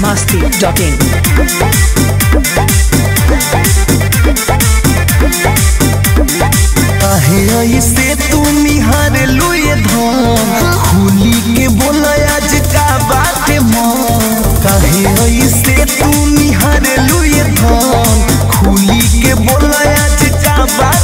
biharmasti.in से तू निहार लुए धाम खुली के बोला आज का बात कहे से तू निहार लुए धाम खुली के बोला आज का बात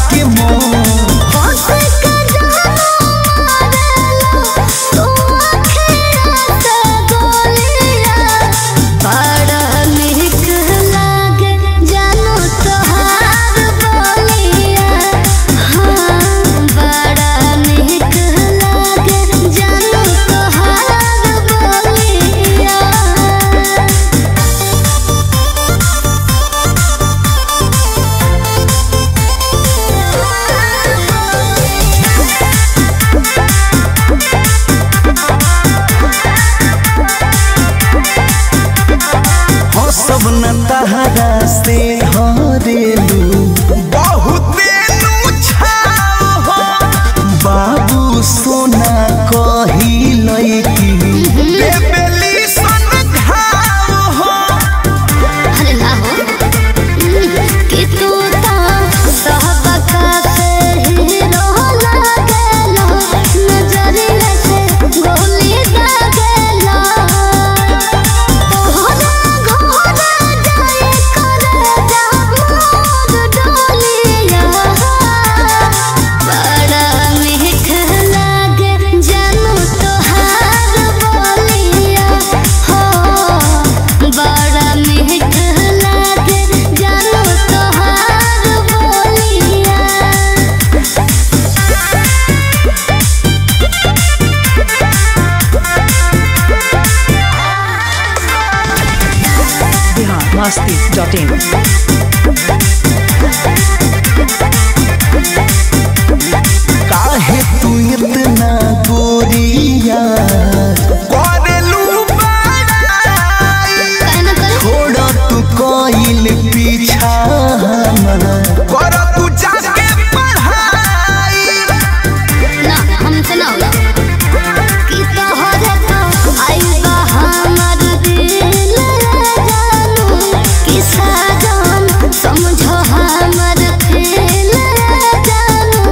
सब न तहरा से हरेलू बहुत बाबू सोना कही लैकी बेबेली सन घाव हो अरे ना हो कि तू ता सहबका से हीरो लागेला नजरिया से गोली दागेला biharmasti.in काहे तू इतना गोरिया छोड़ा तू कोइल पीछा कर तू जाके पढ़ाई ना हमसे ना होला कि तोहरे तो आइबा हमर दिल जानू कि साजन समझो हमर दिल जानू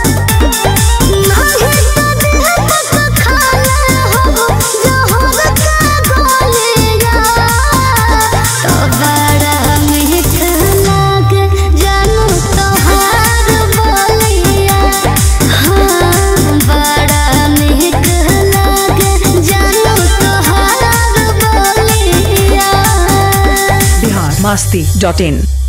नहीं तो दिल तक खाले हो जहर का गोलियां तो बड़ा मीठ लागे जानू तोहार बोलिया हाँ बड़ा मीठ लागे जानू तोहार बोलिया biharmasti.in